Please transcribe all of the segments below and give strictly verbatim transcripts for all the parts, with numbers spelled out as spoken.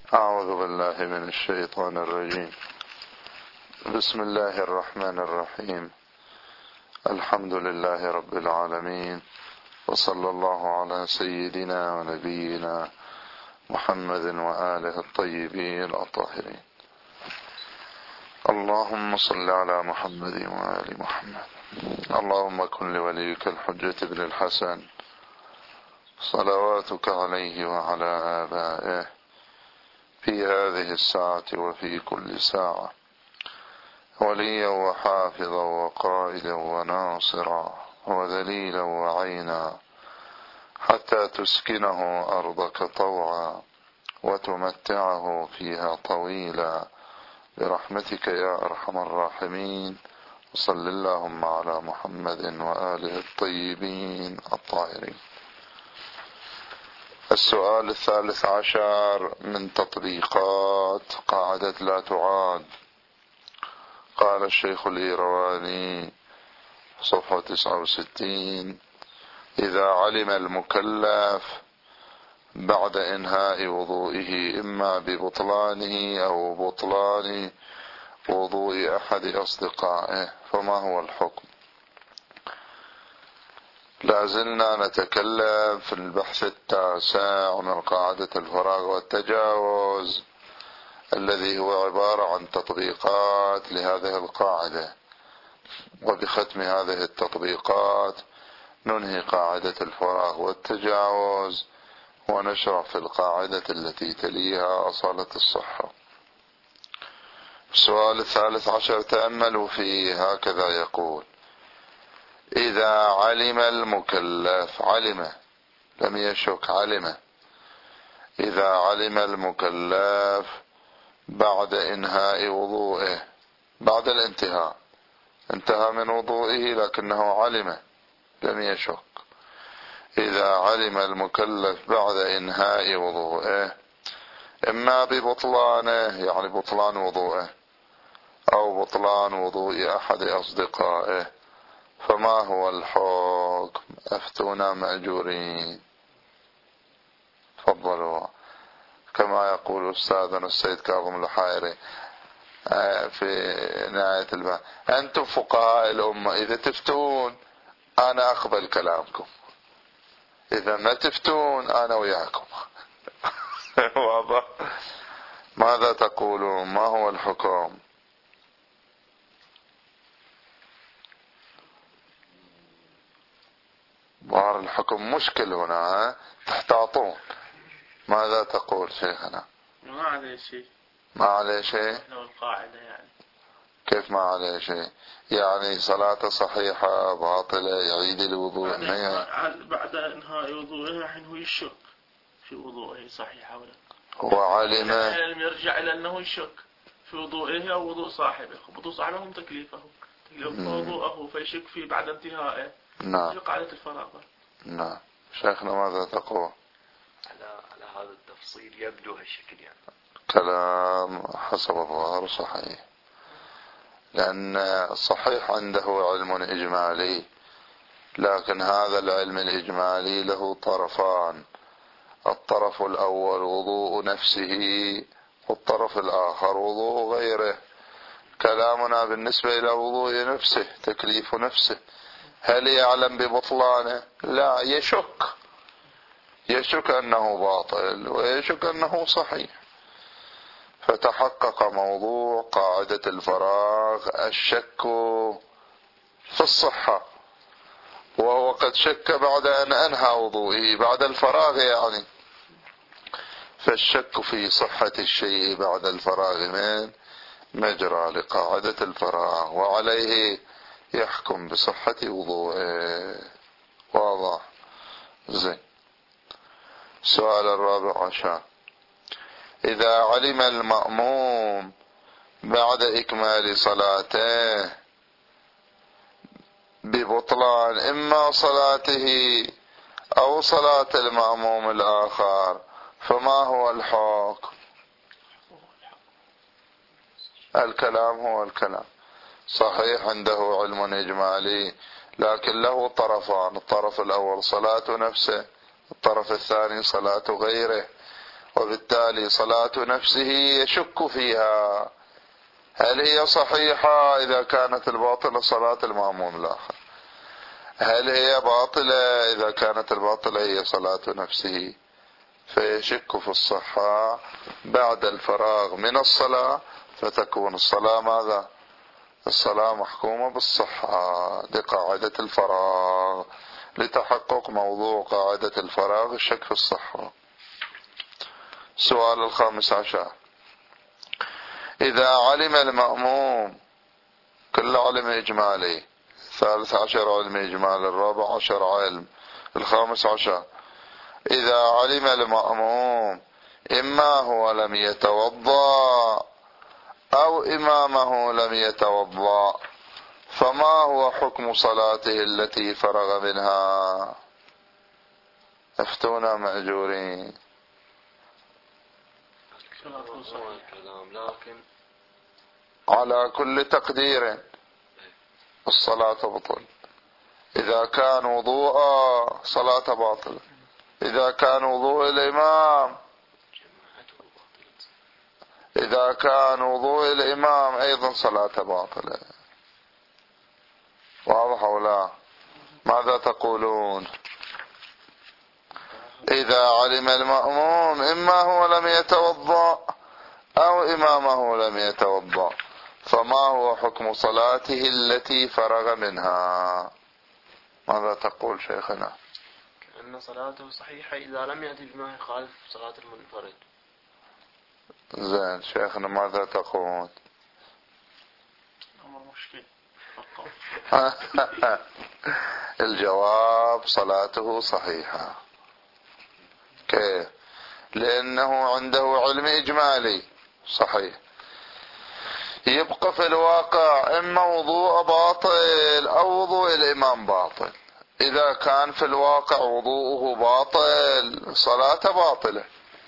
أعوذ بالله من الشيطان الرجيم. بسم الله الرحمن الرحيم. الحمد لله رب العالمين، وصلى الله على سيدنا ونبينا محمد وآله الطيبين الطاهرين. اللهم صل على محمد وآل محمد. اللهم كن لوليك الحجة بن الحسن صلواتك عليه وعلى آبائه في هذه الساعة وفي كل ساعة وليا وحافظا وقائدا وناصرا وذليلا وعينا، حتى تسكنه أرضك طوعا وتمتعه فيها طويلا برحمتك يا أرحم الراحمين. وصل اللهم على محمد وآله الطيبين الطاهرين. السؤال الثالث عشر من تطبيقات قاعدة لا تعاد. قال الشيخ الإيرواني صفحة تسعة وستين: إذا علم المكلف بعد إنهاء وضوئه إما ببطلانه أو بطلان وضوء أحد أصدقائه فما هو الحكم؟ لازلنا نتكلم في البحث التاسع من قاعدة الفراغ والتجاوز، الذي هو عبارة عن تطبيقات لهذه القاعدة، وبختم هذه التطبيقات ننهي قاعدة الفراغ والتجاوز ونشرع في القاعدة التي تليها أصالة الصحة. السؤال الثالث عشر تأملوا فيه، هكذا يقول: إذا علم المكلف، علم لم يشك، علم، إذا علم المكلف بعد إنهاء وضوئه، بعد الانتهاء، انتهى من وضوئه لكنه علم لم يشك، إذا علم المكلف بعد إنهاء وضوئه إما ببطلانه يعني بطلان وضوئه أو بطلان وضوء أحد أصدقائه فما هو الحكم؟ أفتونا مأجورين. تفضلوا. كما يقول أستاذنا السيد كاظم الحائري في نهاية البحث: أنتم فقهاء الأمة، إذا تفتون أنا أقبل كلامكم، إذا ما تفتون أنا وياكم. واضح؟ ماذا تقولون؟ ما هو الحكم؟ ظهر الحكم مشكل هنا، تحتاطون. ماذا تقول شيخنا؟ ما عليه شيء. ما عليه شيء؟ لو القاعدة يعني. كيف ما عليه شيء؟ يعني صلاته صحيحة باطلة، يعيد الوضوء؟ بعد, بعد انهاء وضوءه الحين هو يشك في وضوءه صحيح ولا؟ هو علم، العلم يرجع إلى أنه يشك في وضوءه أو وضوء صاحبه. وضوء صاحبه هم تكليفه، تكليف وضوءه فيشك فيه بعد انتهائه. نعم. في قاعدة الفراغ. نعم. شيخنا ماذا تقول؟ على على هذا التفصيل يبدو هالشكل يعني. كلام حسب الظاهر صحيح، لأن الصحيح عنده علم إجمالي، لكن هذا العلم الإجمالي له طرفان: الطرف الأول وضوء نفسه، والطرف الآخر وضوء غيره. كلامنا بالنسبة إلى وضوء نفسه، تكليف نفسه، هل يعلم ببطلانه؟ لا، يشك، يشك أنه باطل ويشك أنه صحيح. فتحقق موضوع قاعدة الفراغ، الشك في الصحة، وهو قد شك بعد أن أنهى وضوئه، بعد الفراغ يعني. فالشك في صحة الشيء بعد الفراغ من مجرى لقاعدة الفراغ، وعليه يحكم بصحة وضوءه. واضح؟ زين. السؤال الرابع عشر: إذا علم المأموم بعد إكمال صلاته ببطلان إما صلاته أو صلاة المأموم الآخر فما هو الحكم؟ الكلام هو الكلام صحيح، عنده علم إجمالي، لكن له طرفان: الطرف الأول صلاة نفسه، الطرف الثاني صلاة غيره. وبالتالي صلاة نفسه يشك فيها هل هي صحيحة إذا كانت الباطلة صلاة المأموم الآخر، هل هي باطلة إذا كانت الباطلة هي صلاة نفسه، فيشك في الصحة بعد الفراغ من الصلاة، فتكون الصلاة ماذا؟ الصلاة محكومة بالصحة. دي قاعدة الفراغ لتحقق موضوع قاعدة الفراغ الشك في الصحة. السؤال الخامس عشر: إذا علم المأموم، كل علم إجمالي، الثالث عشر علم إجمالي، الرابع عشر علم، الخامس عشر: إذا علم المأموم إما هو لم يتوضأ أو إمامه لم يتوضأ، فما هو حكم صلاته التي فرغ منها؟ افتونا مأجورين. لكن على كل تقدير الصلاة تبطل. إذا كان وضوءا صلاة باطلة، إذا كان وضوء الإمام إذا كان وضوء الإمام أيضا صلاة باطلة. واضح ولا؟ ماذا تقولون؟ إذا علم المأموم إما هو لم يتوضأ أو إمامه لم يتوضأ، فما هو حكم صلاته التي فرغ منها؟ ماذا تقول شيخنا؟ كأن صلاته صحيحة إذا لم يأتي بما يخالف صلاة المنفرد. زين، شيخنا ماذا تقول؟ أمر مشكل. الجواب: صلاته صحيحة. كيف؟ لأنه عنده علم إجمالي صحيح. يبقى في الواقع إما وضوء باطل أو وضوء الإمام باطل. إذا كان في الواقع وضوءه باطل صلاة باطلة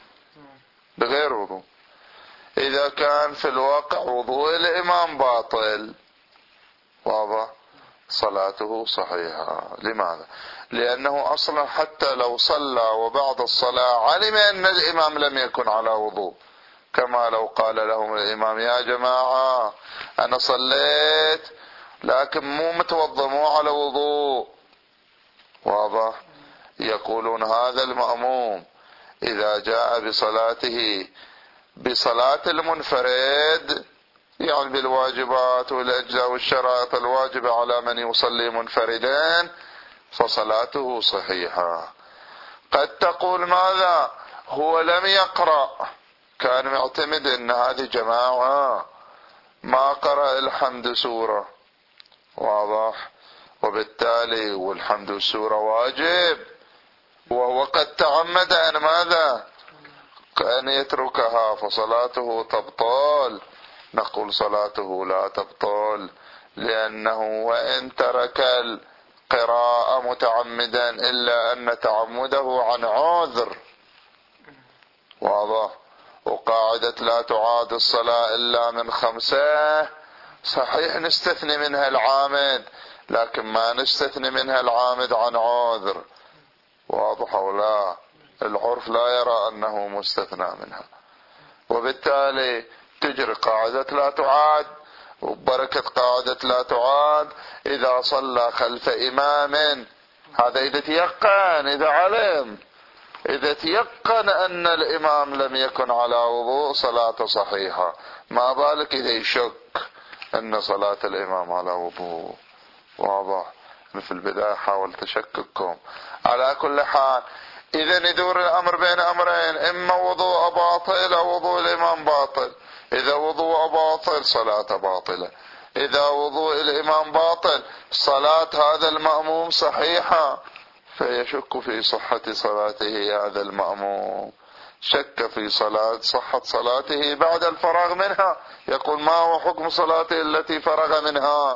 بغير وضوء. إذا كان في الواقع وضوء الإمام باطل، واضح، صلاته صحيحة. لماذا؟ لأنه أصلا حتى لو صلى وبعد الصلاة علم أن الإمام لم يكن على وضوء، كما لو قال لهم الإمام: يا جماعة أنا صليت لكن مو متوضى، مو على وضوء. واضح؟ يقولون هذا المأموم إذا جاء بصلاته بصلاة المنفرد، يعني بالواجبات والأجزاء والشرائط الواجبة على من يصلي منفردين، فصلاته صحيحة. قد تقول ماذا؟ هو لم يقرأ، كان معتمد ان هذه جماعة ما قرأ الحمد سورة، واضح، وبالتالي والحمد سورة واجب، وهو قد تعمد ان ماذا؟ كأن يتركها، فصلاته تبطل. نقول صلاته لا تبطل، لأنه وإن ترك القراءة متعمدا إلا أن تعمده عن عذر. واضح؟ وقاعدة لا تعاد الصلاة إلا من خمسة، صحيح نستثني منها العامد، لكن ما نستثني منها العامد عن عذر. واضح ولا؟ العرف لا يرى أنه مستثنى منها، وبالتالي تجري قاعدة لا تعاد. وبركة قاعدة لا تعاد إذا صلى خلف إمام، هذا إذا تيقن، إذا علم، إذا تيقن أن الإمام لم يكن على وضوء صلاة صحيحة، ما بالك إذا يشك أن صلاة الإمام على وضوء. واضح؟ في البداية حاولت أشكككم. على كل حال، إذا يدور الأمر بين أمرين: إما وضوء باطل أو وضوء الإمام باطل. إذا وضوء باطل صلاة باطلة، إذا وضوء الإمام باطل صلاة هذا المأموم صحيحة، فيشك في صحة صلاته هذا المأموم. شك في صلاة صحة صلاته بعد الفراغ منها، يقول: ما هو حكم صلاته التي فرغ منها؟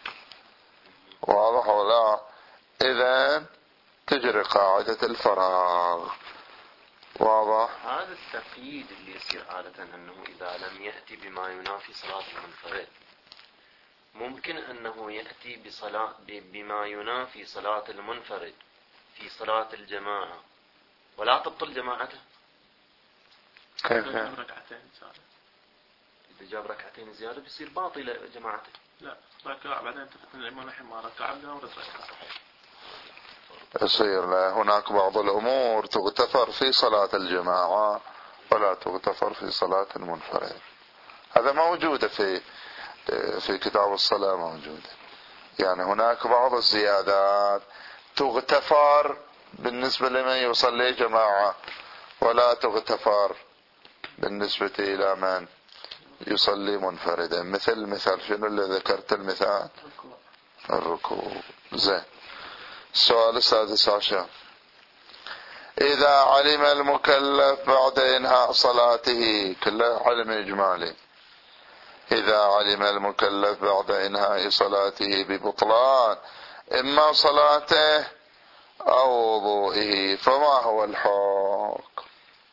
واضح ولا؟ إذن تجري قاعدة الفراغ. واضح؟ هذا التقييد اللي يصير عادة أنه إذا لم يأتي بما ينافي صلاة المنفرد، ممكن أنه يأتي بصلاة بما ينافي صلاة المنفرد في صلاة الجماعة ولا تبطل جماعته. كيف ركعتين زيادة. إذا جاب ركعتين زيادة بيصير باطلة يا جماعة. لا ركع بعدين تفتن الإمام الحين ما ركع عبدها ورد ركع. يصير هناك بعض الأمور تغتفر في صلاة الجماعة ولا تغتفر في صلاة المنفرد. هذا موجود في في كتاب الصلاة موجود. يعني هناك بعض الزيادات تغتفر بالنسبة لمن يصلي جماعة ولا تغتفر بالنسبة إلى من يصلي منفردا. مثل مثال شنو اللي ذكرت المثال؟ الركوع. زين. السؤال السادس عشر: إذا علم المكلف بعد إنهاء صلاته، كله علم إجمالي، إذا علم المكلف بعد إنهاء صلاته ببطلان إما صلاته أو وضوئه، فما هو الحكم؟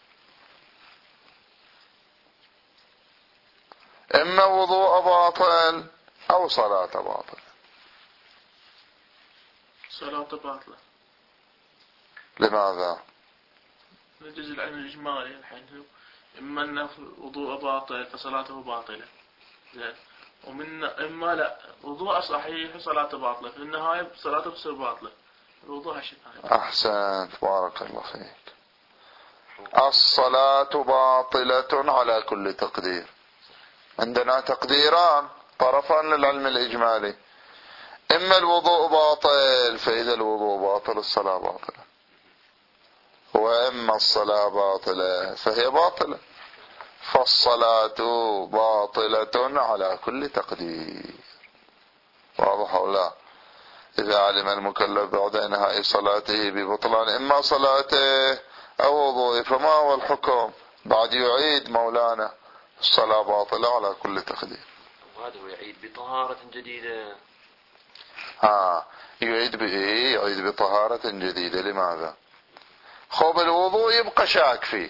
إما وضوء باطل أو صلاة باطل. صلاة باطلة. لماذا؟ الجزء العلم الإجمالي الحين إما أن وضوء باطل فصلاته باطلة. زين. ومن إما لا وضوء صحيح وصلاته باطلة، في النهاية صلاته بتصير باطلة. الوضوء هالشيء ثاني. أحسنت، بارك الله فيك. الصلاة باطلة على كل تقدير. عندنا تقديران طرفان للعلم الإجمالي: إما الوضوء باطل، فإذا الوضوء باطل الصلاة باطلة، وإما الصلاة باطلة فهي باطلة. فالصلاة باطلة على كل تقدير. واضح أو لا؟ إذا علم المكلف بعد انهاء صلاته ببطلان إما صلاته أو وضوءه، فما هو الحكم؟ بعد يعيد مولانا الصلاة باطلة على كل تقدير. وهذا هو يعيد بطهارة جديدة. ها يعيد به يعيد بطهارة جديدة. لماذا؟ خب الوضوء يبقى شاك فيه.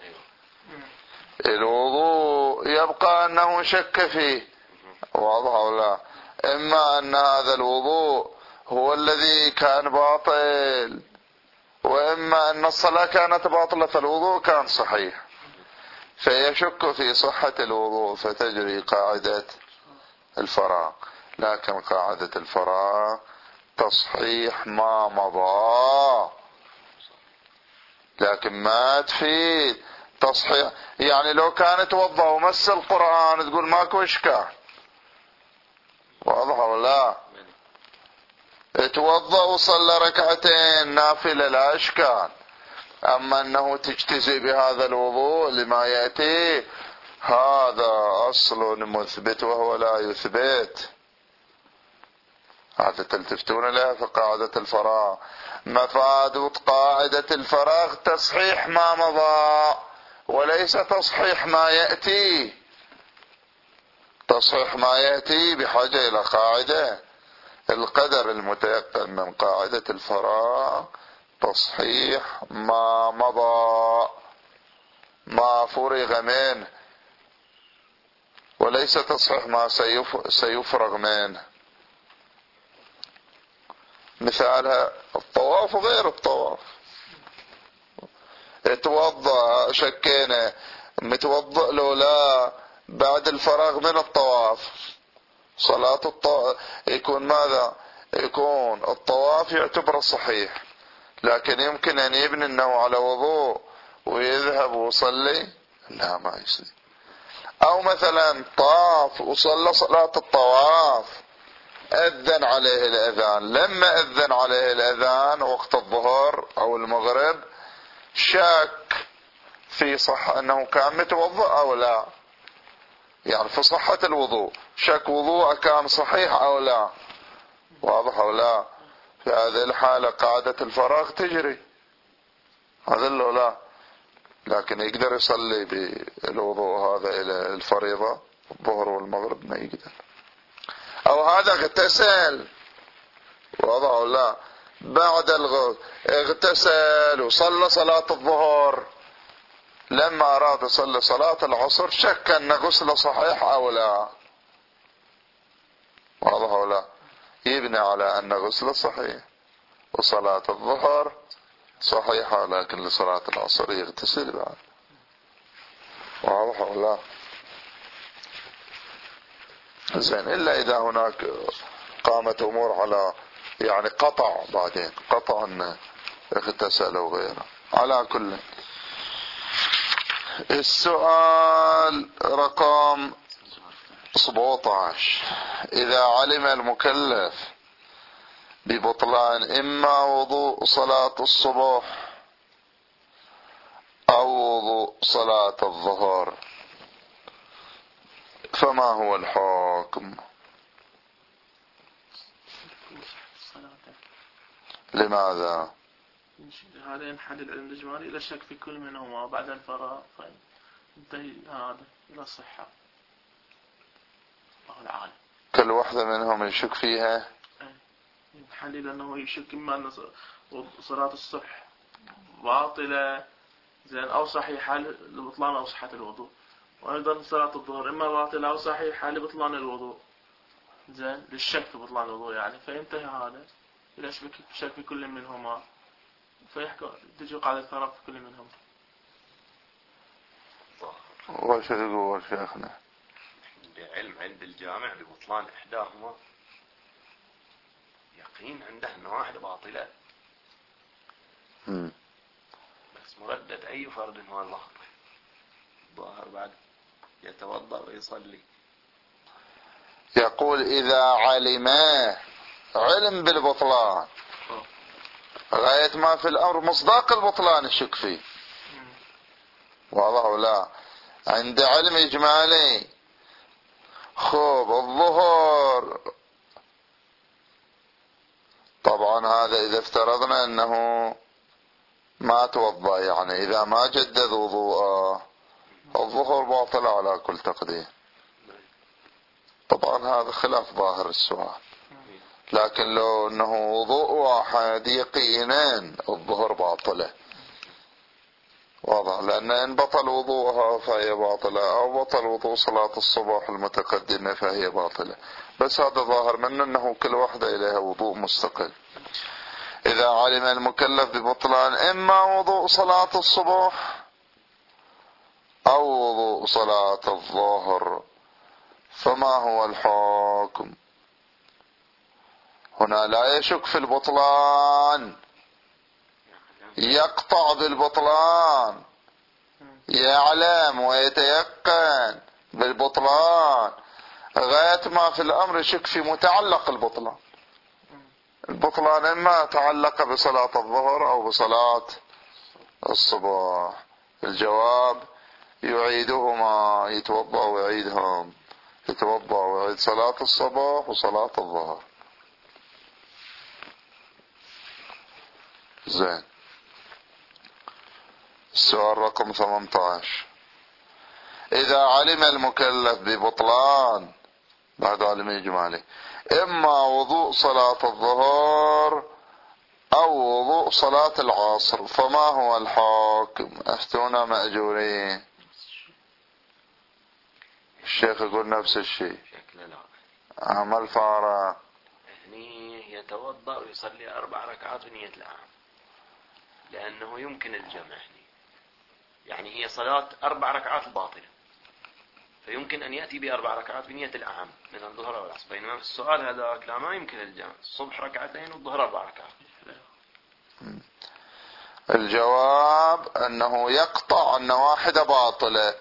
الوضوء يبقى أنه شك فيه. واضح أو لا؟ إما أن هذا الوضوء هو الذي كان باطل، وإما أن الصلاة كانت باطلة فالوضوء كان صحيح، فيشك في صحة الوضوء، فتجري قاعدة الفراغ. لكن قاعدة الفراغ تصحيح ما مضى، لكن ما تفيد تصحيح. يعني لو كان توضأ ومس القرآن تقول ماكو إشكال. واضح ولا لا؟ توضأ وصلى ركعتين نافلة لا إشكال. أما أنه تجتزي بهذا الوضوء لما يأتي، هذا أصل مثبت وهو لا يثبت. هذا تلتفتون لها في قاعدة الفراغ. مفاد قاعدة الفراغ تصحيح ما مضى وليس تصحيح ما يأتي. تصحيح ما يأتي بحاجة إلى قاعدة. القدر المتيقن من قاعدة الفراغ تصحيح ما مضى، ما فرغ منه، وليس تصحيح ما سيفرغ منه. مثالها الطواف وغير الطواف. اتوضأ شكينا متوضأ لو لا بعد الفراغ من الطواف، صلاة الطواف يكون ماذا؟ يكون الطواف يعتبر صحيح، لكن يمكن أن يبني أنه على وضوء ويذهب ويصلي، لا ما يصير. أو مثلا طاف وصلى صلاة الطواف، أذن عليه الأذان، لما أذن عليه الأذان وقت الظهر أو المغرب شك في صح أنه كان متوضأ أو لا، يعني في صحة الوضوء، شك وضوء كان صحيح أو لا. واضح أو لا؟ في هذه الحالة قاعدة الفراغ تجري، هذا لو لا، لكن يقدر يصلي بالوضوء هذا إلى الفريضة الظهر والمغرب ما يقدر. أو هذا اغتسل، واضح أو لا، بعد الغسل اغتسل وصلى صلاة الظهر، لما أراد يصلي صلاة العصر شك أن غسله صحيح أو لا. واضح أو لا؟ يبني على أن غسله صحيح وصلاة الظهر صحيحة، لكن لصلاة العصر يغتسل بعد. واضح ولا زين؟ إلا إذا هناك قامت أمور على يعني قطع، بعدين قطع أن اغتسل وغيره. على كل، السؤال رقم سبعة عشر: إذا علم المكلف ببطلان إما وضوء صلاة الصبح أو وضوء صلاة الظهر فما هو الحكم؟ لماذا؟ هذا ينحل العلم الإجمالي إلى شك في كل منهما بعد الفراغ فينتهي هذا إلى الصحة. الله العالم. كل واحدة منهم يشك فيها؟ ينحل لأنه يشك إما أن صلاة الصبح باطلة زين أو صحيحة لبطلان أو صحة الوضوء، وأيضا صلاة الظهر إما باطلة أو صحيحة لبطلان الوضوء زين، للشك في بطلان الوضوء يعني، فينتهي هذا إلى شك في كل منهما فيحكم تجي قاعدة الفراغ في كل منهم. وش يقول شيخنا؟ بعلم عند الجامع ببطلان إحداهما يقين عنده أن واحدة باطلة، بس مردد أي فرد هو الظاهر. الظاهر بعد يتوضأ ويصلي. يقول إذا علما علم بالبطلان غاية ما في الأمر مصداق البطلان الشك فيه، واضح ولا؟ عند علم إجمالي خوب الظهر، طبعا هذا إذا افترضنا أنه ما توضأ، يعني إذا ما جدد وضوءه الظهر باطل على كل تقدير. طبعا هذا خلاف ظاهر السؤال، لكن لو أنه وضوء واحد يقينا الظهر باطلة، واضح، لأن إن بطل وضوءها فهي باطلة أو بطل وضوء صلاة الصبح المتقدمة فهي باطلة، بس هذا ظاهر منه أنه كل واحدة إليها وضوء مستقل. إذا علم المكلف ببطلان إما وضوء صلاة الصبح أو وضوء صلاة الظهر فما هو الحكم؟ هنا لا يشك في البطلان، يقطع بالبطلان، يعلم ويتيقن بالبطلان، غاية ما في الأمر يشك في متعلق البطلان. البطلان إما تعلق بصلاة الظهر أو بصلاة الصبح. الجواب يعيدهما، يتوضأ ويعيدهم، يتوضأ ويعيد صلاة الصبح وصلاة الظهر. زين. السؤال رقم ثمانية عشر: إذا علم المكلف ببطلان بعد علم إجمالي إما وضوء صلاة الظهر أو وضوء صلاة العصر فما هو الحكم؟ أفتونا مأجورين. الشيخ يقول نفس الشيء. عمل فارغ. هني يتوضأ ويصلي أربع ركعات بنية العام، لأنه يمكن الجمع هني، يعني هي صلاة أربع ركعات باطلة، فيمكن أن يأتي بأربع ركعات بنية الأعم من الظهر والعصر، بينما في السؤال هذاك لا، ما يمكن الجمع، الصبح ركعتين والظهر أربع ركعات. الجواب أنه يقطع أن واحدة باطلة،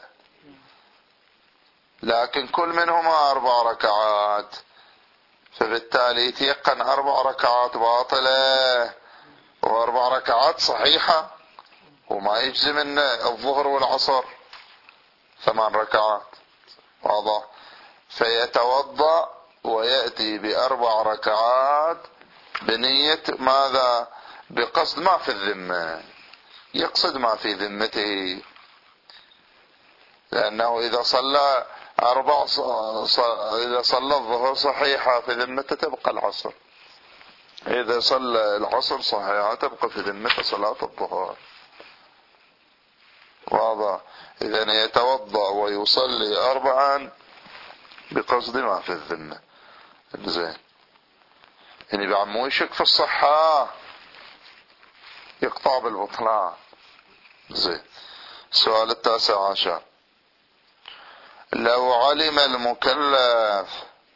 لكن كل منهما أربع ركعات، فبالتالي يتيقن أربع ركعات باطلة وأربع ركعات صحيحة، وما يجزم من الظهر والعصر ثمان ركعات، واضح؟ فيتوضأ ويأتي بأربع ركعات بنية ماذا؟ بقصد ما في الذمة، يقصد ما في ذمته، لأنه إذا صلى أربع ص... إذا صلى الظهر صحيحة في ذمته تبقى العصر، إذا صلى العصر صحيحة تبقى في ذمته صلاة الظهر، واضح؟ إذا يتوضأ ويصلي أربعا بقصد ما في الذمة. زين. يعني بعد مو يشك في الصحة، يقطع بالبطلان. زين. السؤال التاسع عشر: لو علم المكلف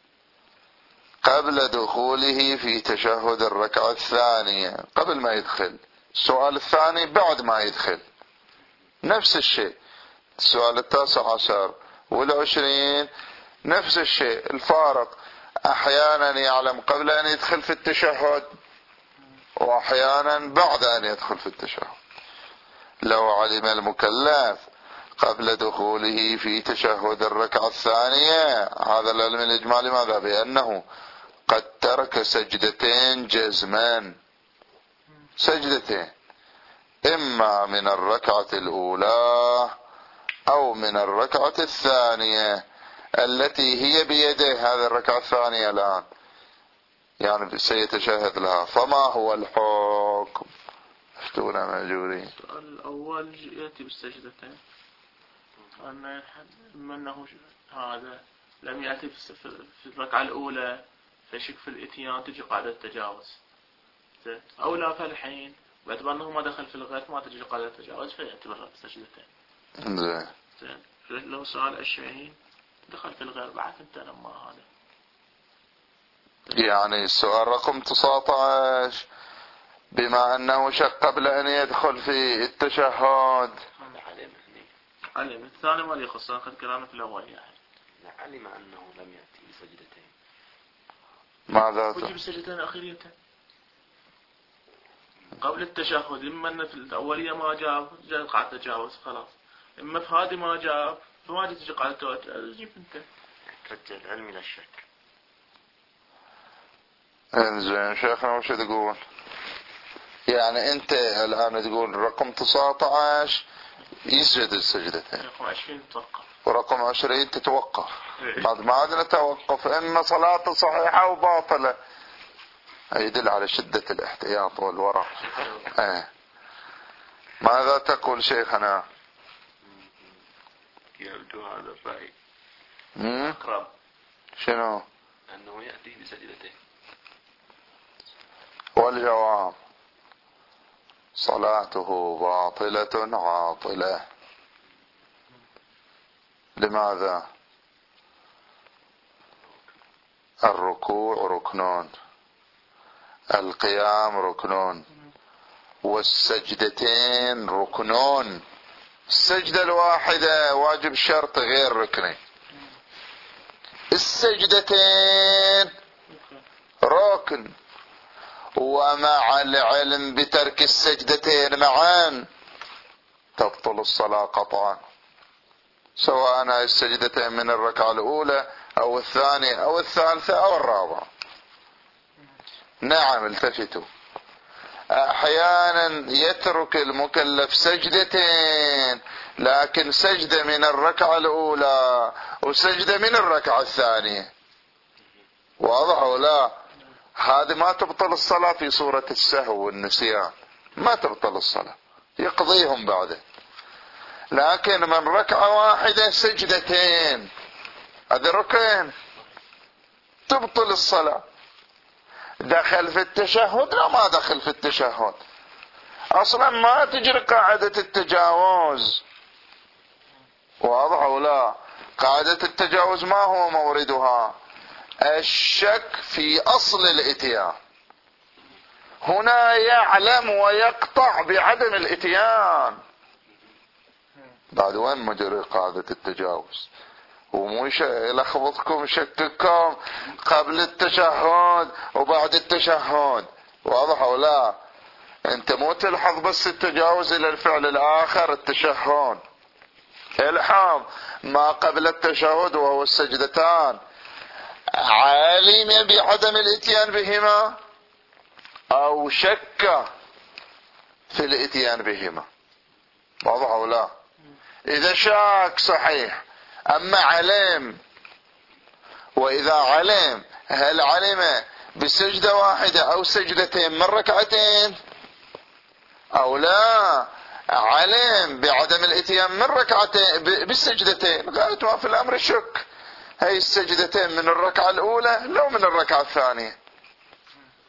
قبل دخوله في تشهد الركعة الثانية، قبل ما يدخل، السؤال الثاني بعد ما يدخل، نفس الشيء. السؤال التاسع عشر والعشرين نفس الشيء، الفارق احيانا يعلم قبل ان يدخل في التشهد واحيانا بعد ان يدخل في التشهد. لو علم المكلف قبل دخوله في تشهد الركعة الثانية، هذا العلم الإجمالي ماذا؟ بأنه قد ترك سجدتين جزما، سجدتين إما من الركعة الأولى أو من الركعة الثانية التي هي بيده. هذه الركعة الثانية الآن يعني سيتشهد لها، فما هو الحكم؟ افتونا مأجورين. السؤال الأول يأتي بالسجدتين، أن أنه هذا لم يأتي في الركعة الأولى فشك في الإتيان تجي قاعدة التجاوز، أو لا فالحين باعتبار أنه ما دخل في الغير ما تجي قاعدة التجاوز فيأتي بالسجدتين. زين. زين. لو سؤال عشرين دخل في الغير بعد انت لما هذا. يعني السؤال رقم تسعة عشر بما أنه شك قبل أن يدخل في التشهد. علم الثاني ما يخص أخذ كلامه في الأول يعني. علم أنه لم يأتي بسجدتين. ماذا؟ وجب السجدتين الأخيرية قبل التشهد، إما أن في الأولية ما جاب جاء قاعدة تجاوز خلاص، إما في هذه ما جاب فما تجي قاعدة تجيب أنت. رجع العلم إلى الشك. انزين شيخنا وش تقول؟ يعني أنت الآن تقول رقم تسعة عشر يسجد السجدتين، رقم عشرين تتوقف، ورقم عشرين تتوقف. بعد ما عاد نتوقف إن صلاة صحيحة وباطلة، يدل على شدة الاحتياط والورع. اه. ماذا تقول شيخنا؟ يبدو هذا الرأي أقرب. شنو؟ أنه يأتي بسجدتين. والجواب صلاته باطلة عاطلة. لماذا؟ الركوع ركنون، القيام ركنون، والسجدتين ركنون. السجدة الواحدة واجب شرط غير ركني، السجدتين ركن. ومع العلم بترك السجدتين معا تبطل الصلاة قطعا، سواء السجدتين من الركعة الأولى أو الثانية أو الثالثة أو الرابعة. نعم التفتوا، أحيانا يترك المكلف سجدتين، لكن سجدة من الركعة الأولى وسجدة من الركعة الثانية، واضح ولا؟ هذه ما تبطل الصلاة في صورة السهو والنسيان، ما تبطل الصلاة، يقضيهم بعده. لكن من ركعة واحدة سجدتين، هذه ركعين، تبطل الصلاة. دخل في التشهد لا ما دخل في التشهد، اصلا ما تجري قاعدة التجاوز، واضح ولا؟ قاعدة التجاوز ما هو موردها؟ الشك في اصل الاتيان. هنا يعلم ويقطع بعدم الاتيان، بعد وين مجري قاعدة التجاوز؟ ومو يلخبطكم شككم قبل التشهد وبعد التشهد، واضح ولا؟ انت مو تلحظ بس التجاوز الى الفعل الاخر التشهد، الحام ما قبل التشهد وهو السجدتان، عالم بعدم الاتيان بهما او شك في الاتيان بهما، واضح ولا؟ اذا شاك صحيح، اما علم، واذا علم هل علم بسجدة واحدة او سجدتين من ركعتين او لا، علم بعدم الاتيان من ركعتين بالسجدتين، غاية ما في الامر الشك، هاي السجدتين من الركعة الاولى لو من الركعة الثانية،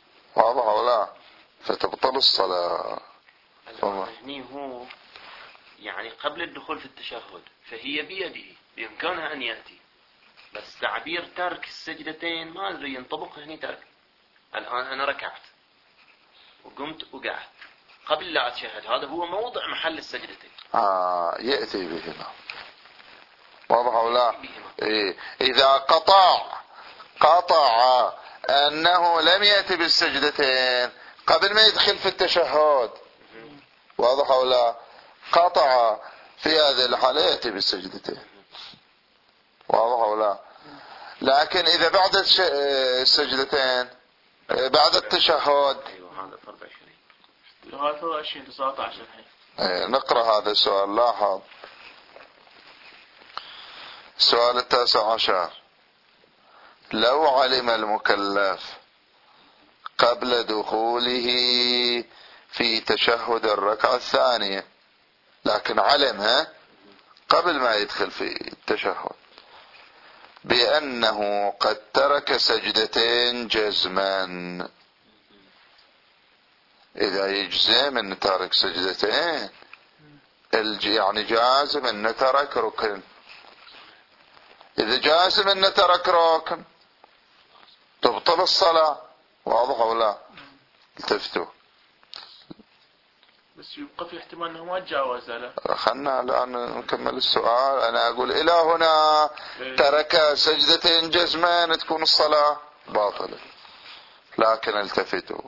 واضح ولا؟ فتبطل الصلاة. هني هو يعني قبل الدخول في التشهد، فهي بيده بإمكانها أن يأتي، بس تعبير ترك السجدتين ما أدري ينطبق هني ترك. الآن أنا ركعت وقمت وقعت قبل لا أتشهد، هذا هو موضع محل السجدتين. آه يأتي بهما، واضح أو لا؟ إيه. إذا قطع قطع أنه لم يأتي بالسجدتين قبل ما يدخل في التشهد، واضح أو لا؟ قطع في هذه الحالة يأتي بالسجدتين، واضح أو لا؟ لكن إذا بعد السجدتين بعد التشهد، هذا فرق عشرين. هذا هو عشرين تسعة عشر. إيه. نقرأ هذا السؤال. لاحظ السؤال التاسع عشر: لو علم المكلف قبل دخوله في تشهد الركعة الثانية، لكن علمها قبل ما يدخل في التشهد بأنه قد ترك سجدتين جزما، إذا يجزم أن ترك سجدتين يعني جازم أن ترك ركن، إذا جازم أن ترك ركن تبطل الصلاة، واضح أو لا؟ التفتوا. بس يبقى في احتمال أنه ما تجاوز له. خلنا الآن نكمل السؤال. أنا أقول إلى هنا ترك سجدتين جزما تكون الصلاة باطلة، لكن التفتوا،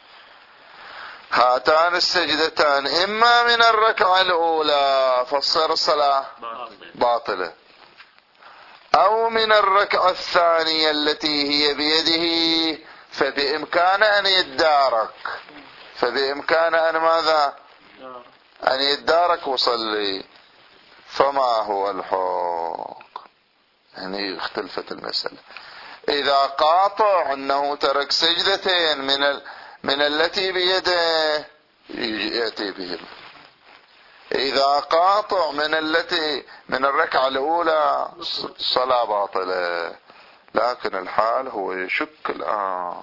هاتان السجدتان إما من الركعة الأولى فتصير الصلاة باطلة، أو من الركعة الثانية التي هي بيده، فبإمكان أن يدارك، فبإمكان أن ماذا؟ أن يدارك وصلي. فما هو الحق؟ يعني اختلفت المسألة. إذا قاطع أنه ترك سجدتين من ال... من التي بيده يأتي بهم، إذا قاطع من التي من الركعة الأولى صلاة باطلة. لكن الحال هو يشك الآن،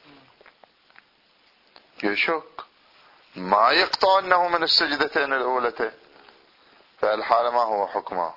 يشك، ما يقطع أنه من السجدتين الأولتين، فالحال ما هو حكمه؟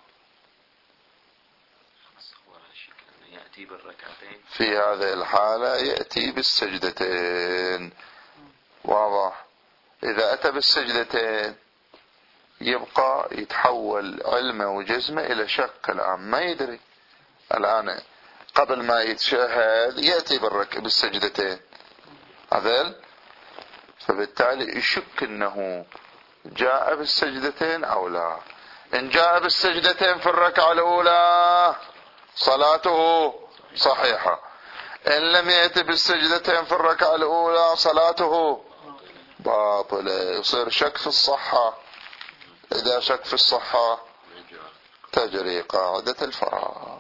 يأتي بالركعتين في هذه الحالة يأتي بالسجدتين، واضح؟ إذا أتى بالسجدتين يبقى يتحول علمه وجزمه إلى شك الآن، ما يدري الآن. قبل ما يتشهد يأتي بالرك بالسجدتين هذيل، فبالتالي يشك أنه جاء بالسجدتين أو لا. إن جاء بالسجدتين في الركعة الأولى صلاته صحيحة، إن لم يأتي بالسجدتين في الركعة الأولى صلاته باطلة، يصير شك في الصحة. إذا شك في الصحة تجري قاعدة الفراغ.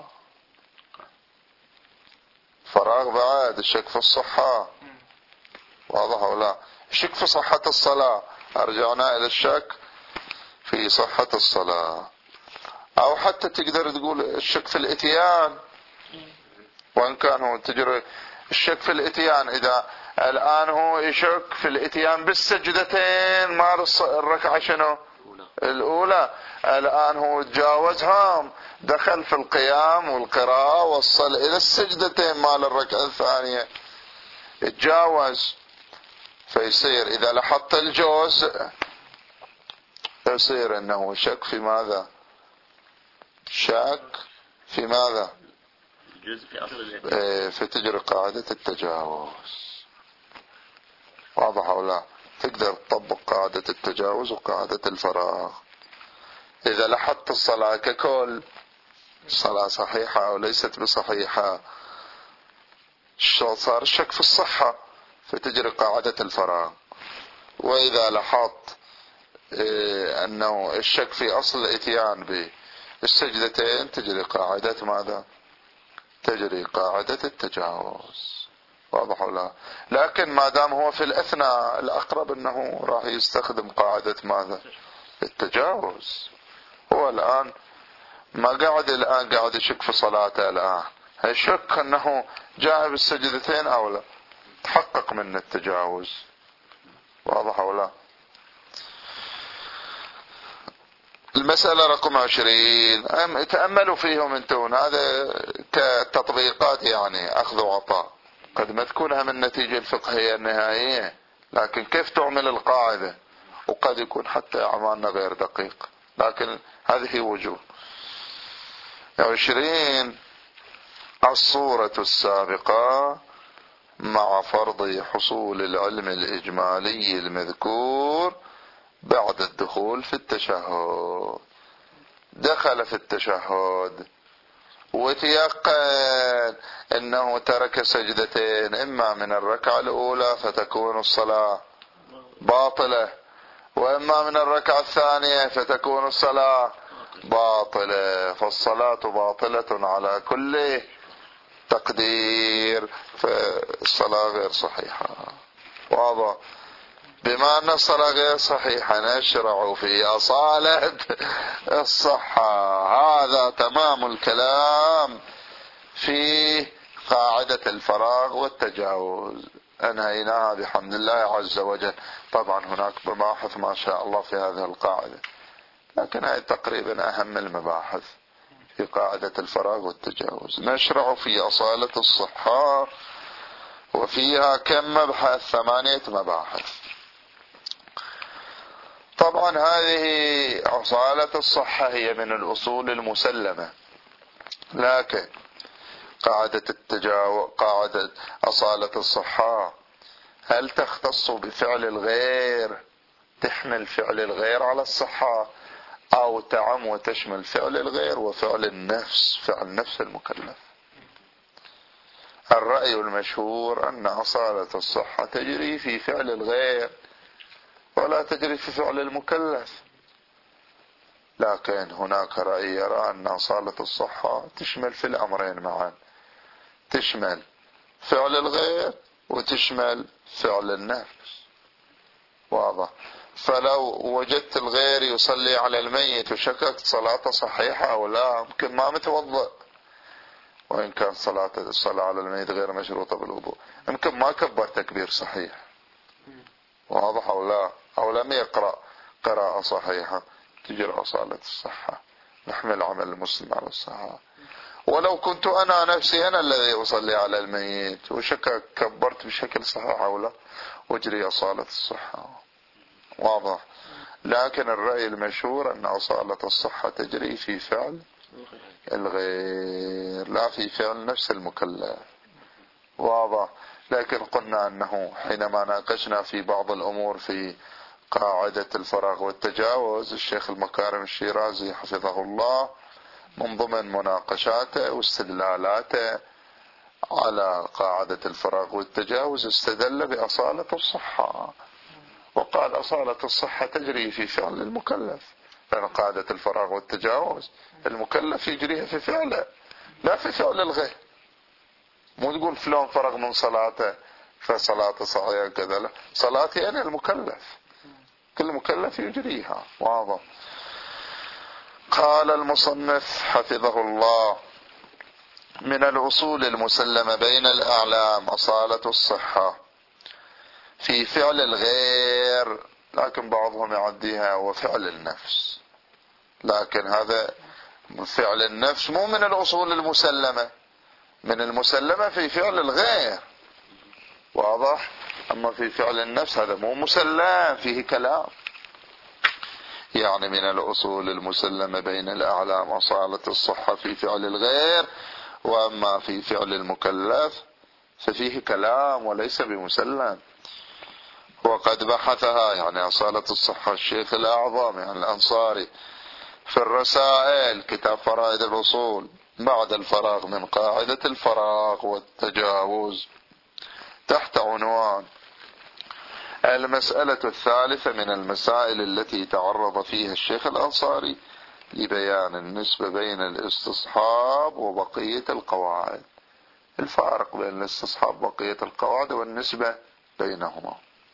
فراغ بعد الشك في الصحة، واضح أو لا؟ الشك في صحة الصلاة، أرجعنا إلى الشك في صحة الصلاة. أو حتى تقدر تقول الشك في الإتيان، وإن كان هو تجري الشك في الإتيان. إذا الآن هو يشك في الإتيان بالسجدتين مال الركعة شنو الأولى، الآن هو تجاوزها، دخل في القيام والقراءة، وصل إلى السجدتين مال الركعة الثانية، تجاوز. فيصير إذا لاحظت الجوز يصير أنه شك في ماذا؟ شك في ماذا؟ إيه، فتجري قاعدة التجاوز، واضح أو لا؟ تقدر تطبق قاعدة التجاوز وقاعدة الفراغ. إذا لاحظت الصلاة ككل الصلاة صحيحة أو ليست بصحيحة، صار الشك في الصحة، فتجري قاعدة الفراغ. وإذا لاحظت إيه أنه الشك في أصل الإتيان بالسجدتين تجري قاعدة ماذا؟ تجري قاعدة التجاوز، واضح ولا؟ لكن ما دام هو في الأثناء الأقرب أنه راح يستخدم قاعدة ماذا؟ التجاوز. هو الآن ما قاعد الآن قاعد يشك في صلاته، الآن هيشك أنه جاء بالسجدتين أو لا، تحقق من التجاوز، واضح ولا؟ المسألة رقم عشرين، تأملوا فيهم انتون، هذا كتطبيقات يعني أخذ وعطاء، قد ما تكونها من النتيجة الفقهية النهائية، لكن كيف تعمل القاعدة، وقد يكون حتى أعمالنا غير دقيق، لكن هذه وجوه. عشرين، الصورة السابقة مع فرض حصول العلم الإجمالي المذكور بعد الدخول في التشهد. دخل في التشهد وتيقن انه ترك سجدتين، اما من الركعة الاولى فتكون الصلاة باطلة، واما من الركعة الثانية فتكون الصلاة باطلة، فالصلاة باطلة على كل تقدير، فالصلاة غير صحيحة. واضح؟ بما أن الصلاة غير صحيحة نشرع في أصالة الصحة. هذا تمام الكلام في قاعدة الفراغ والتجاوز، أنهيناها بحمد الله عز وجل. طبعا هناك مباحث ما شاء الله في هذه القاعدة، لكن هذه تقريبا أهم المباحث في قاعدة الفراغ والتجاوز. نشرع في أصالة الصحة، وفيها كم مبحث؟ ثمانية مباحث. طبعا هذه أصالة الصحة هي من الأصول المسلمة، لكن قاعدة التجاوز، قاعدة أصالة الصحة، هل تختص بفعل الغير، تحمل فعل الغير على الصحة، أو تعم وتشمل فعل الغير وفعل النفس، فعل نفس المكلف؟ الرأي المشهور أن أصالة الصحة تجري في فعل الغير ولا تجري في فعل المكلف، لكن هناك رأي يرى أن أصالة الصحة تشمل في الأمرين معا، تشمل فعل الغير وتشمل فعل النفس. واضح؟ فلو وجدت الغير يصلي على الميت وشككت صلاته صحيحة أو لا، يمكن ما متوضأ، وإن كان صلاة الصلاة على الميت غير مشروطة بالوضوء، يمكن ما كبر تكبير صحيح. واضح أو لا؟ أو لم يقرأ قراءة صحيحة، تجري أصالة الصحة، نحمل عمل المسلم على الصحة. ولو كنت أنا نفسي أنا الذي أصلي على الميت وشكك كبرت بشكل صحيح أو لا، وجري أصالة الصحة. واضح؟ لكن الرأي المشهور أن أصالة الصحة تجري في فعل الغير لا في فعل نفس المكلف. واضح؟ لكن قلنا أنه حينما ناقشنا في بعض الأمور في قاعدة الفراغ والتجاوز، الشيخ المكارم الشيرازي حفظه الله من ضمن مناقشاته واستدلالاته على قاعدة الفراغ والتجاوز استدل بأصالة الصحة، وقال أصالة الصحة تجري في فعل المكلف، لأن قاعدة الفراغ والتجاوز المكلف يجريها في فعله لا في فعل الغير. مو تقول فلان فرغ من صلاته فصلاته صحيحة كذا، لا، صلاتي أنا المكلف، كل مكلف يجريها. واضح؟ قال المصنف حفظه الله: من الأصول المسلمة بين الأعلام أصالة الصحة في فعل الغير، لكن بعضهم يعديها وفعل النفس، لكن هذا فعل النفس مو من الأصول المسلمة، من المسلمة في فعل الغير. واضح؟ أما في فعل النفس هذا مو مسلم، فيه كلام. يعني من الأصول المسلمة بين الأعلام أصالة الصحة في فعل الغير، وأما في فعل المكلف ففيه كلام وليس بمسلم. وقد بحثها يعني أصالة الصحة الشيخ الأعظم يعني الأنصاري في الرسائل، كتاب فرائد الأصول، بعد الفراغ من قاعدة الفراغ والتجاوز، تحت عنوان المسألة الثالثة من المسائل التي تعرض فيها الشيخ الأنصاري لبيان النسبة بين الاستصحاب وبقية القواعد، الفارق بين الاستصحاب وبقية القواعد والنسبة بينهما.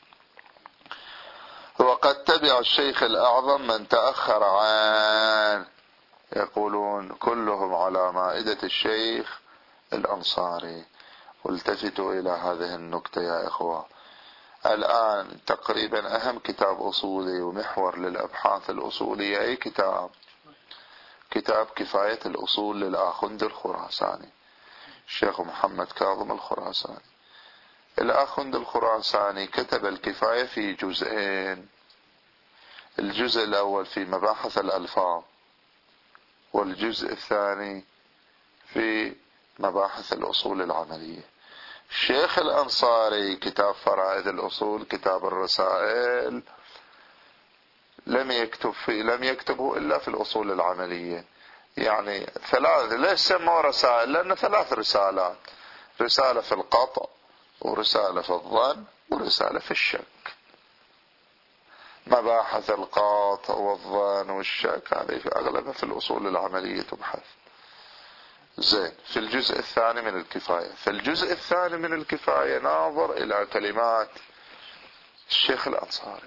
وقد تبع الشيخ الأعظم من تأخر عن، يقولون كلهم على مائدة الشيخ الأنصاري. والتفتوا إلى هذه النكتة يا إخوة، الآن تقريبا أهم كتاب أصولي ومحور للأبحاث الأصولية أي كتاب؟ كتاب كفاية الأصول للآخوند الخراساني، الشيخ محمد كاظم الخراساني. الآخوند الخراساني كتب الكفاية في جزئين، الجزء الأول في مباحث الألفاظ، والجزء الثاني في مباحث الأصول العملية. الشيخ الأنصاري كتاب فرائد الأصول، كتاب الرسائل، لم يكتب في لم يكتبه إلا في الأصول العملية. يعني ثلاث، ليش سموه رسائل؟ لأن ثلاث رسالات: رسالة في القطع، ورسالة في الظن، ورسالة في الشك. مباحث القاطع والظن والشك هذه في أغلبها في الأصول العملية تبحث. زين، في الجزء الثاني من الكفاية، في الجزء الثاني من الكفاية ناظر إلى كلمات الشيخ الأنصاري.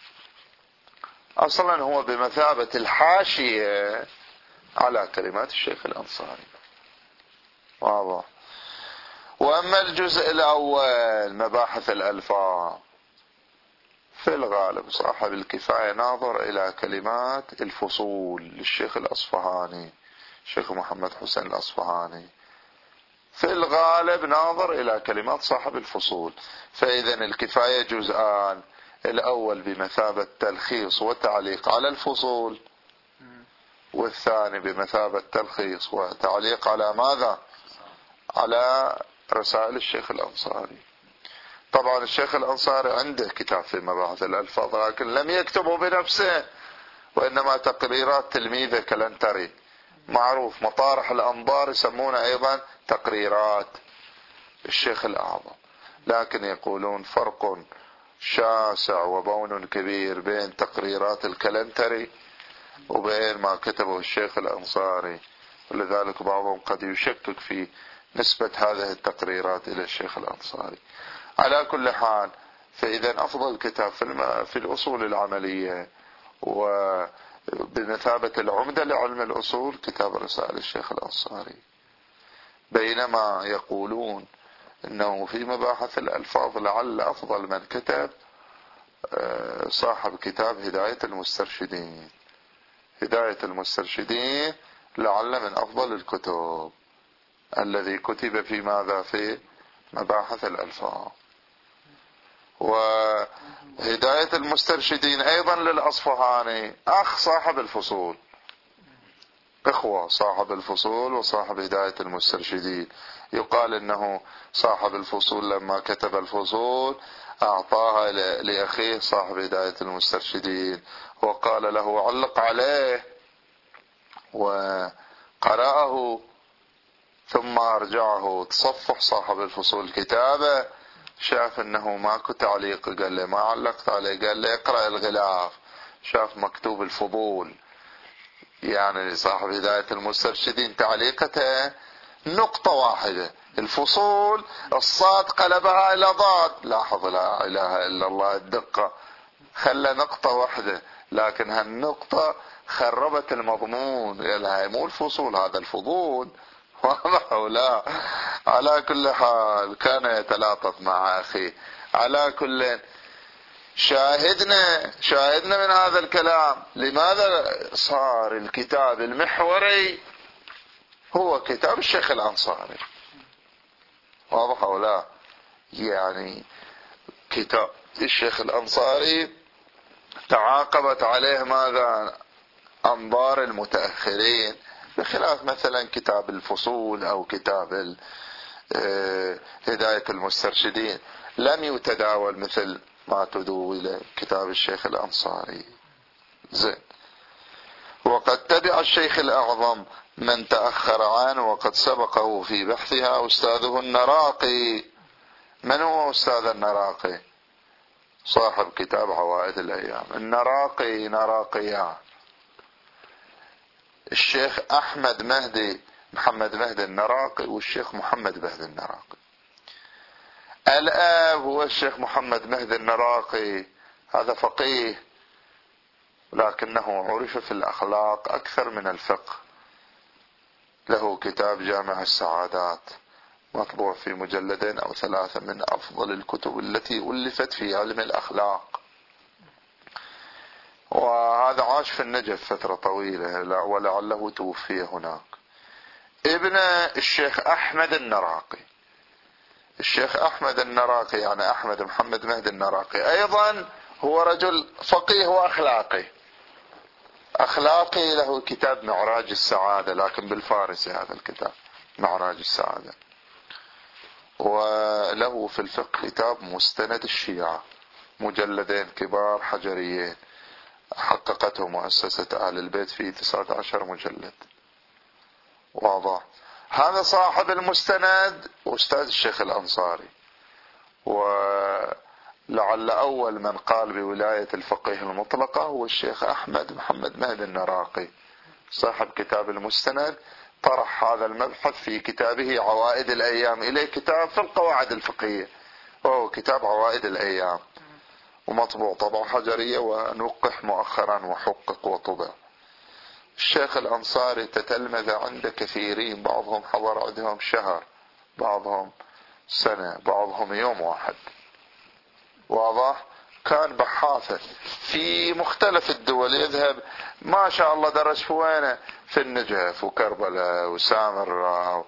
أصلا هو بمثابة الحاشية على كلمات الشيخ الأنصاري، واضح. وأما الجزء الأول مباحث الألفاظ، في الغالب صاحب الكفاية ناظر إلى كلمات الفصول للشيخ الأصفهاني، الشيخ محمد حسين الأصفهاني. في الغالب ناظر إلى كلمات صاحب الفصول. فإذا الكفاية جزءان: الأول بمثابة تلخيص وتعليق على الفصول، والثاني بمثابة تلخيص وتعليق على ماذا؟ على رسائل الشيخ الأنصاري. طبعا الشيخ الأنصاري عنده كتاب في مباحث الألفاظ، لكن لم يكتبه بنفسه، وإنما تقريرات تلميذه كلنتري، معروف مطارح الأنظار يسمونه أيضا تقريرات الشيخ الأعظم. لكن يقولون فرق شاسع وبون كبير بين تقريرات الكلنتري وبين ما كتبه الشيخ الأنصاري، ولذلك بعضهم قد يشكك في نسبة هذه التقريرات إلى الشيخ الأنصاري. على كل حال، فإذا أفضل كتاب في, في الأصول العملية وبمثابة العمدة لعلم الأصول كتاب رسائل الشيخ الأنصاري. بينما يقولون أنه في مباحث الألفاظ لعل أفضل من كتب صاحب كتاب هداية المسترشدين. هداية المسترشدين لعل من أفضل الكتب الذي كتب في ماذا؟ في مباحث الألفاظ. وهداية المسترشدين أيضا للأصفهاني أخ صاحب الفصول، إخوة صاحب الفصول وصاحب هداية المسترشدين. يقال إنه صاحب الفصول لما كتب الفصول أعطاها لأخيه صاحب هداية المسترشدين، وقال له علق عليه، وقرأه ثم أرجعه. تصفح صاحب الفصول كتابه، شاف انه ماكو تعليق، قال له ما علقت عليه، قال له اقرأ الغلاف، شاف مكتوب الفضول. يعني صاحب هداية المسترشدين تعليقته نقطة واحدة، الفصول الصاد قلبها الى ضاد. لاحظ، لا اله الا الله الدقة، خلى نقطة واحدة، لكن هالنقطة خربت المضمون. قال هاي مو الفصول، هذا الفضول. واضح ولا؟ على كل حال كان يتلاطف مع أخيه. على كل شاهدنا شاهدنا من هذا الكلام لماذا صار الكتاب المحوري هو كتاب الشيخ الأنصاري. واضح ولا؟ يعني كتاب الشيخ الأنصاري تعاقبت عليه ماذا؟ أنظار المتأخرين، بخلاف مثلا كتاب الفصول أو كتاب هداية المسترشدين لم يتداول مثل ما تداول كتاب الشيخ الأنصاري. زين. وقد تبع الشيخ الأعظم من تأخر عنه، وقد سبقه في بحثها أستاذه النراقي. من هو أستاذ النراقي؟ صاحب كتاب عوائد الأيام. النراقي نراقيان، الشيخ أحمد مهدي محمد مهدي النراقي والشيخ محمد مهدي النراقي. الآب هو الشيخ محمد مهدي النراقي، هذا فقيه لكنه عرف في الأخلاق أكثر من الفقه. له كتاب جامع السعادات مطبوع في مجلدين أو ثلاثة، من أفضل الكتب التي ألفت في علم الأخلاق. وهذا عاش في النجف فترة طويلة ولعله توفي هناك. ابن الشيخ أحمد النراقي. الشيخ أحمد النراقي يعني أحمد محمد مهدي النراقي أيضا هو رجل فقيه وأخلاقي. أخلاقي، له كتاب معراج السعادة لكن بالفارسي هذا الكتاب معراج السعادة. وله في الفقه كتاب مستند الشيعة، مجلدين كبار حجريين حققته مؤسسة أهل البيت في تسعة عشر مجلد. واضح. هذا صاحب المستند أستاذ الشيخ الأنصاري، ولعل أول من قال بولاية الفقيه المطلقة هو الشيخ أحمد محمد مهدي النراقي صاحب كتاب المستند. طرح هذا المبحث في كتابه عوائد الأيام، إليه كتاب في القواعد الفقهية وهو كتاب عوائد الأيام، ومطبوع طبعة حجرية ونقح مؤخرا وحقق وطبع. الشيخ الأنصاري تتلمذ عند كثيرين، بعضهم حضر عندهم شهر، بعضهم سنة، بعضهم يوم واحد. واضح. كان بحاثا في مختلف الدول، يذهب ما شاء الله درس في وينه، في النجف وكربلاء وسامراء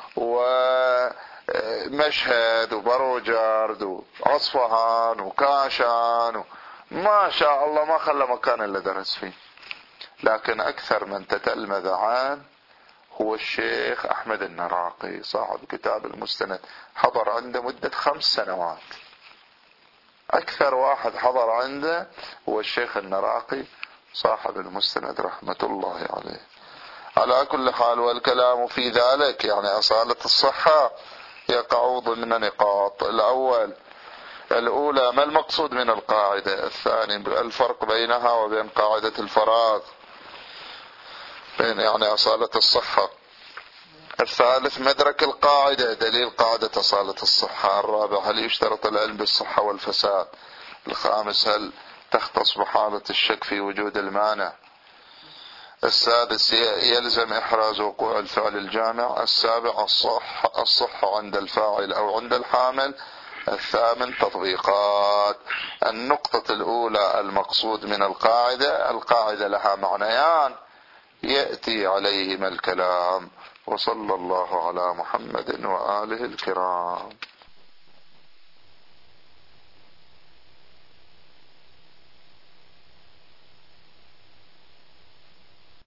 ومشهد وبروجرد وأصفهان وكاشان، ما شاء الله ما خلى مكان إلا درس فيه. لكن أكثر من تتلمذ عنه هو الشيخ أحمد النراقي صاحب كتاب المستند، حضر عنده مدة خمس سنوات. أكثر واحد حضر عنده هو الشيخ النراقي صاحب المستند رحمة الله عليه. على كل حال، والكلام في ذلك يعني أصالة الصحة يقع ضمن نقاط. الأول الأولى ما المقصود من القاعدة، الثاني الفرق بينها وبين قاعدة الفراغ بين يعني أصالة الصحة، الثالث مدرك القاعدة دليل قاعدة أصالة الصحة، الرابع هل يشترط العلم بالصحة والفساد، الخامس هل تختص بحالة الشك في وجود المانع، السادس يلزم إحراز وقوع الفعل الجامع، السابع الصح الصحة عند الفاعل أو عند الحامل، الثامن تطبيقات. النقطة الأولى المقصود من القاعدة، القاعدة لها معنيان يأتي عليهما الكلام، وصلى الله على محمد وآله الكرام.